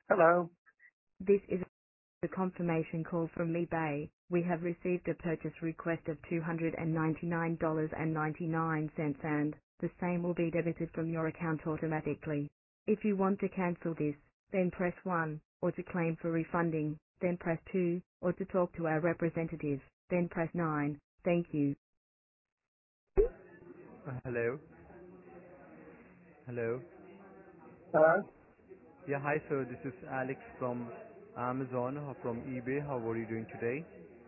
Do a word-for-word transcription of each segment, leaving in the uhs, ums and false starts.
Hello. This is a confirmation call from eBay. We have received a purchase request of two hundred ninety-nine dollars and ninety-nine cents and the same will be debited from your account automatically. If you want to cancel this, then press one, or to claim for refunding, then press two, or to talk to our representative, then press nine. Thank you. Uh, Hello. Hello. Hello. Yeah, hi sir. This is Alex from Amazon, uh, from eBay. How are you doing today?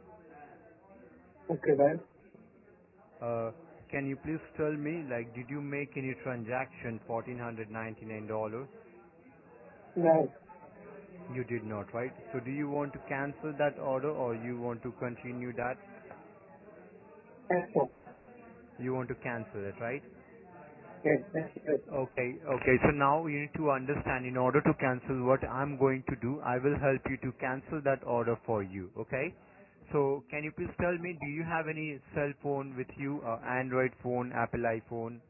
Okay then. Uh, can you please tell me, like, did you make any transaction fourteen ninety-nine dollars? No. You did not, right? So do you want to cancel that order or you want to continue that? Cancel. You want to cancel it, right? Yes, yes, yes. Okay, okay. So now you need to understand, in order to cancel, what I'm going to do, I will help you to cancel that order for you, okay? So can you please tell me, do you have any cell phone with you, uh, Android phone, Apple iPhone?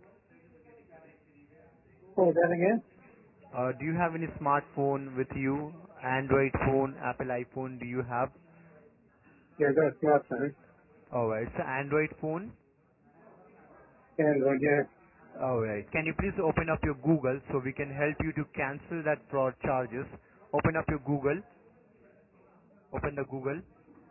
Say that again? Uh, do you have any smartphone with you, Android phone, Apple iPhone, do you have? Yeah, that's not funny. Alright, so Android phone? Android, yeah. Alright, can you please open up your Google so we can help you to cancel that fraud charges? Open up your Google, open the Google.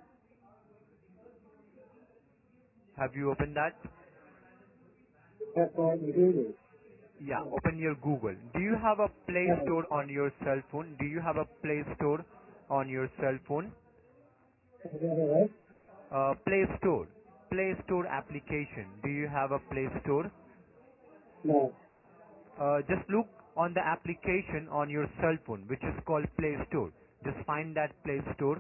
Have you opened that? That's what you do. Yeah, open your Google. Do you have a Play No. Store on your cell phone? Do you have a Play Store on your cell phone? Is that all right? Uh, Play Store. Play Store application. Do you have a Play Store? No. Uh, just look on the application on your cell phone, which is called Play Store. Just find that Play Store.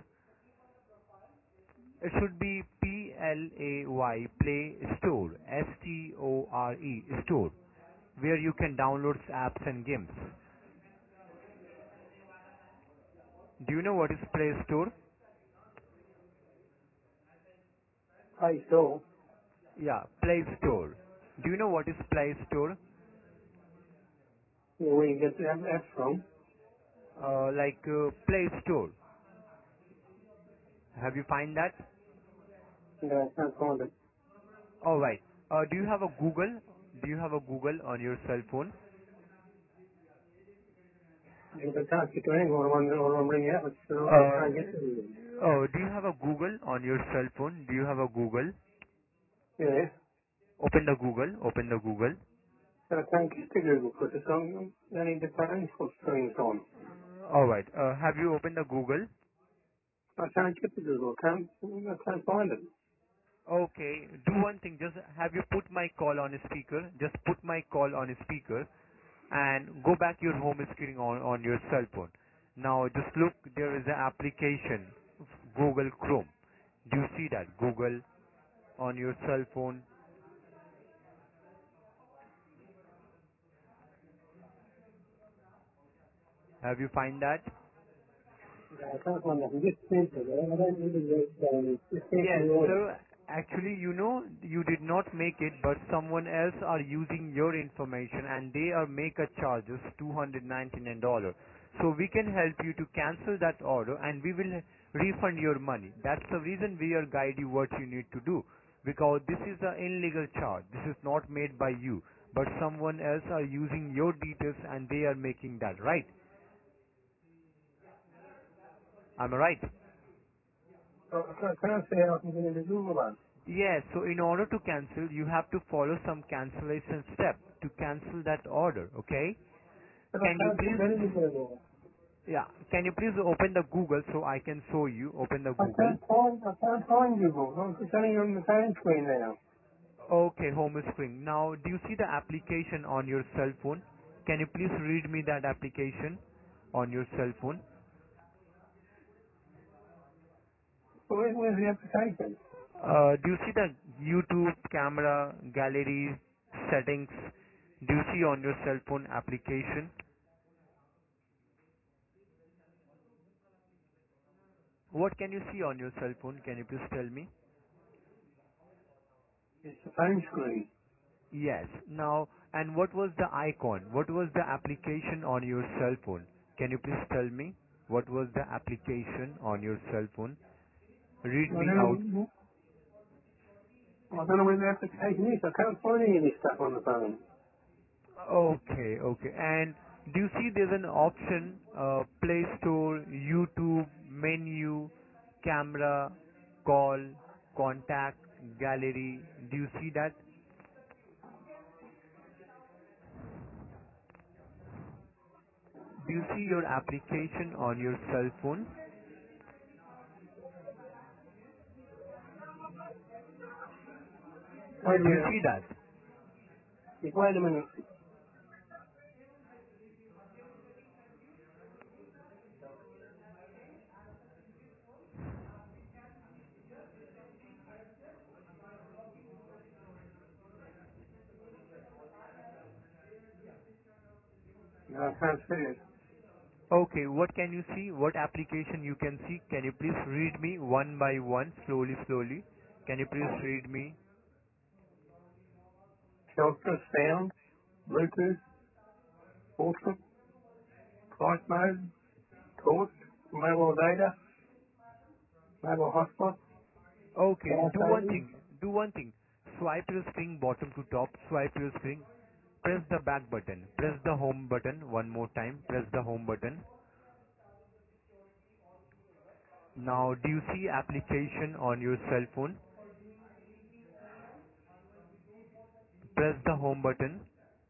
It should be P L A Y, Play Store, S T O R E, Store, where you can download apps and games. Do you know what is Play Store? I saw. Yeah, Play Store. Do you know what is Play Store? Yeah, where you get that app from. Uh, like uh, Play Store. Have you find that? No, it's not called it. All right. Uh, do you have a Google? Do you have a Google on your cell phone? You can talk to anyone when I'm ringing out. So I'm Uh, trying to get to you. oh, do you have a Google on your cell phone? Do you have a Google? Yeah. Open the Google. Open the Google. But I can't get to Google because it's on any different info screens on. All right. Uh, have you opened the Google? I can't get to Google. I can't, I can't find it. Okay. Do one thing. Just have you put my call on a speaker? Just put my call on a speaker and go back your home screen on, on your cell phone. Now just look, there is an application, Google Chrome. Do you see that? Google on your cell phone. Have you find that? Yeah, I can't find it. I can get into it. I don't need to get um, just cancel Yes, the order. sir. Actually, you know, you did not make it, but someone else are using your information and they are make a charges two hundred ninety-nine dollars. So we can help you to cancel that order and we will refund your money. That's the reason we are guide you what you need to do. Because this is an illegal charge. This is not made by you. But someone else are using your details and they are making that, right? Am I right? So I can't, can't say how I can get into Google then. Yes, so in order to cancel, you have to follow some cancellation step to cancel that order, okay? But I Can you can't get into please, Google. yeah, can you please open the Google so I can show you, open the I Google. can't find, I can't find Google. No, it's only on the phone screen now. Okay, home screen. Now, do you see the application on your cell phone? Can you please read me that application on your cell phone? Where, where's the application? Uh, do you see the YouTube camera, gallery, settings? Do you see on your cell phone application? What can you see on your cell phone? Can you please tell me? It's the phone screen. Yes. Now, and what was the icon? What was the application on your cell phone? Can you please tell me? What was the application on your cell phone? Read I me out. don't know, I don't know where the application is. I can't find any of this stuff on the phone. Okay, okay. And do you see there's an option, uh, Play Store, YouTube, menu, camera, call, contact, gallery. Do you see that? Do you see your application on your cell phone? Wait a Do you minute. see that? Wait a minute. No, I can't see it. Okay, what can you see? What application you can see? Can you please read me one by one, slowly, slowly? Can you please read me? Shelter, sound, Bluetooth, portrait, flight mode, torch, mobile data, mobile hotspot, Okay, gas do one saving. thing. Do one thing. Swipe your screen bottom to top. Swipe your screen. Press the back button. Press the home button one more time. Press the home button. Now, do you see application on your cell phone? Press the home button.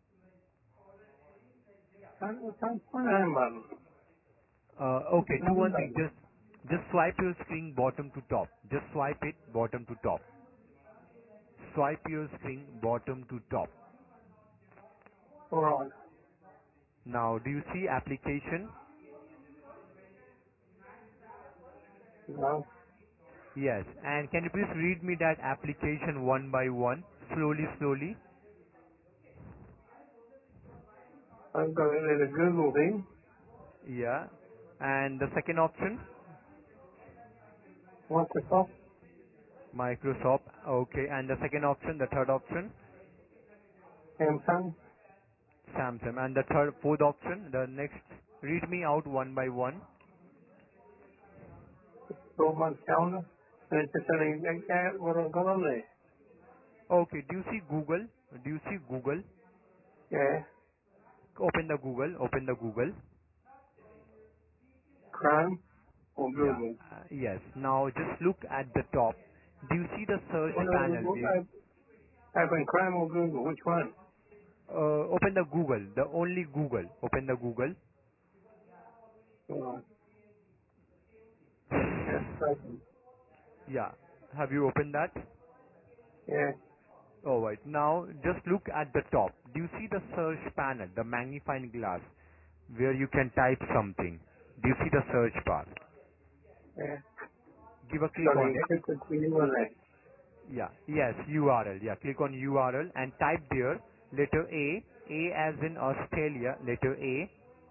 Can't, can't find a home button. Uh, What's okay, the do home one thing. button? Just, just swipe your screen bottom to top. Just swipe it bottom to top. Swipe your screen bottom to top. Alright. Now, do you see application? No. Yes. And can you please read me that application one by one, slowly, slowly? I've got it in a Google thing. Yeah. And the second option, Microsoft, Microsoft. Okay. And the second option, the third option, Samsung, Samsung. And the third, fourth option, the next. Read me out one by one. twelve month calendar. And it's just telling me uh, what I've got on there. Okay. Do you see Google? Do you see Google? Yeah. Open the Google. Open the Google. Chrome or Yeah. Google. Uh, yes. Now just look at the top. Do you see the search What do panel? I There? open Chrome or Google? Which one? Uh, open the Google. The only Google. Open the Google. Alright. That's open. Yeah. Have you opened that? Yeah. Alright. Now just look at the top. Do you see the search panel, the magnifying glass, where you can type something? Do you see the search bar? Yeah. Give a click Got on an it. encrypted thing on there. Yeah. Yes, U R L. Yeah. Click on U R L and type there letter A. A as in Australia. Letter A.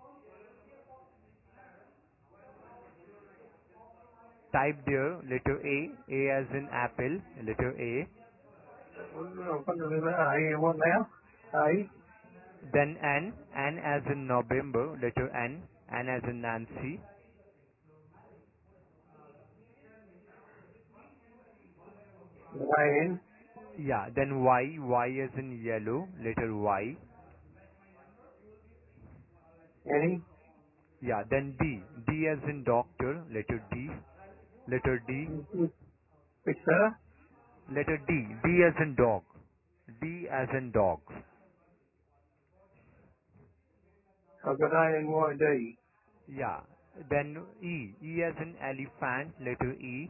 Type there letter A. A as in Apple. Letter A. What do I want now? A. Then N. N as in November. Letter N. N as in Nancy. Y N. Yeah. Then Y. Y as in yellow. Letter Y. Any. Yeah. Then D. D as in doctor. Letter D. Letter D. Which letter? Letter D. D as in dog. D as in dog. I've got A N Y D. Yeah. Then E. E as in elephant. Letter E.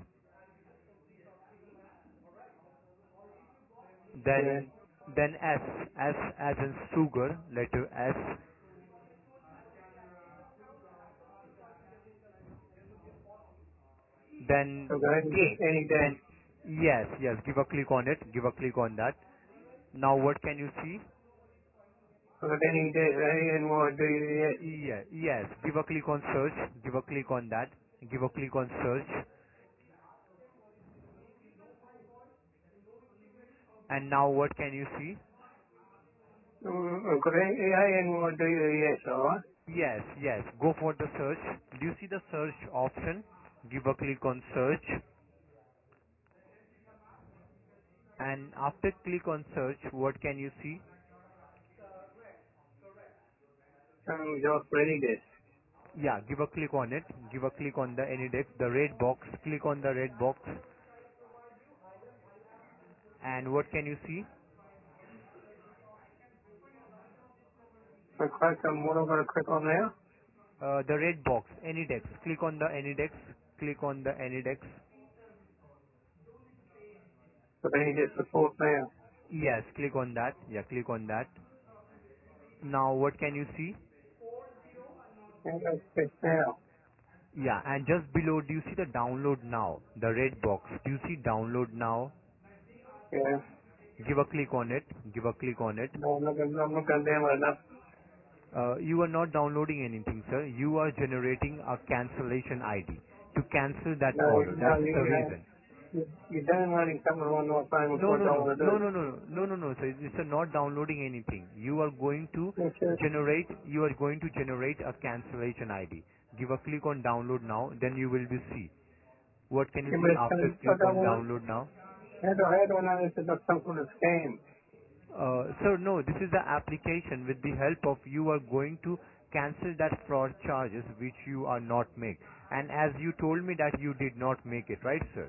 Yeah. Then then S. S as in sugar. Letter S. Then I've got any, K. any Then dash. yes, yes. Give a click on it. Give a click on that. Now what can you see? I've got any dash. A N Y D E S. Yes, yes. Give a click on search. Give a click on that. Give a click on search. And now what can you see? Mm, I've got A N Y D E S, alright? Yes, yes. Go for the search. Do you see the search option? Give a click on search, and after click on search, what can you see? Um, just reading this. Yeah, give a click on it. Give a click on the AnyDex, the red box. Click on the red box, and what can you see? I click on what I'm going to click on there. Uh, the red box, AnyDex. Click on the AnyDex. Click on the AnyDex. But then you get support now. Yes, click on that. Yeah, click on that. Now, what can you see? And that's it now. Yeah, and just below, do you see the download now? The red box. Do you see download now? Yeah. Give a click on it. Give a click on it. No, I'm looking, I'm looking down right now. Uh, you are not downloading anything, sir. You are generating a cancellation I D to cancel that No, order. no, That's you, the you, reason. you, you're downloading something on North Island, No, what no, I no, want to no, do. no, no, no, no, no, no, sir. It's uh, not downloading anything. You are going to Yes, sir. generate. You are going to generate a cancellation I D. Give a click on download now. Then you will be see. What can you You see must, after I click don't on want, download now? I don't, I don't know if it's some sort of scam. Uh, sir, no, this is the application. With the help of you are going to cancel that fraud charges which you are not make. And as you told me that you did not make it, right, sir?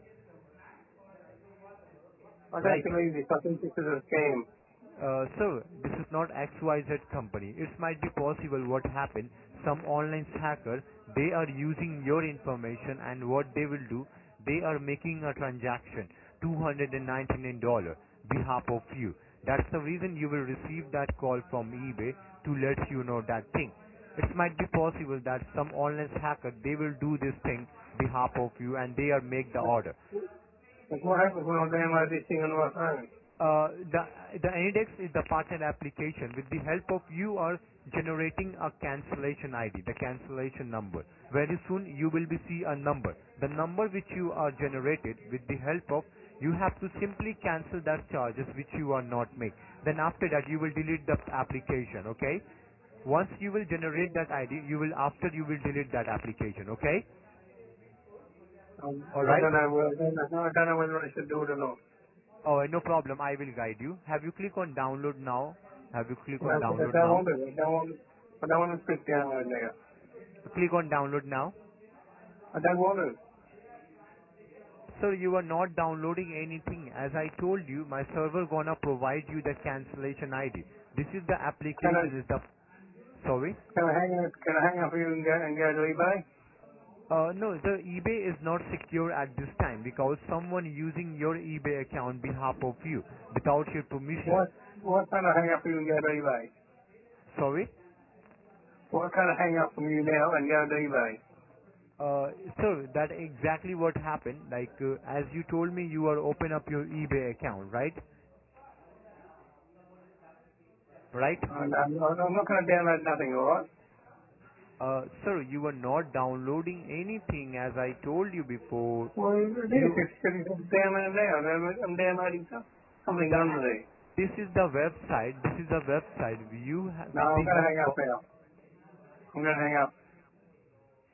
I don't Like, believe this, I think this is a scam. uh, sir, this is not X Y Z company. It might be possible what happened. Some online hacker, they are using your information, and what they will do, they are making a transaction, two hundred ninety-nine dollars behalf of you. That's the reason you will receive that call from eBay to let you know that thing. It might be possible that some online hacker, they will do this thing behalf of you, and they are make the order. Like what happens when I download this thing on North Island? Uh, the the Anydex is the partner application. With the help of you are generating a cancellation I D, the cancellation number. Very soon you will be see a number. The number which you are generated with the help of, you have to simply cancel that charges which you are not make. Then after that you will delete the application. Okay. Once you will generate that I D, you will after you will delete that application. Okay. Um, All I right. don't know, whether- I don't know I don't know whether I should do it or not. Oh, no problem. I will guide you. Have you click on download now? Have you click You on know, because I download don't now? want to, I don't want, I don't want to click download there. Click on download now. I don't want to. Sir, you are not downloading anything. As I told you, my server gonna provide you the cancellation I D. This is the Can I, application. Is the sorry? can I hang up, can I hang up here and go, and go to eBay? Uh, no, the eBay is not secure at this time because someone using your eBay account behalf of you without your permission. What, what kind of hang up here and go to eBay? Sorry? What kind of hang up from you now and go to eBay? Uh, sir, that exactly what happened. Like, uh, as you told me, you are open up your eBay account, right? Right? And I'm, I'm not going to download nothing, alright? Uh, sir, you are not downloading anything as I told you before. Well, it is, You, it's, it's downloading now. I'm, I'm downloading some, something the, under there. this is the website. This is the website. You have No, with I'm the going to hang help up of, now. I'm going to hang up.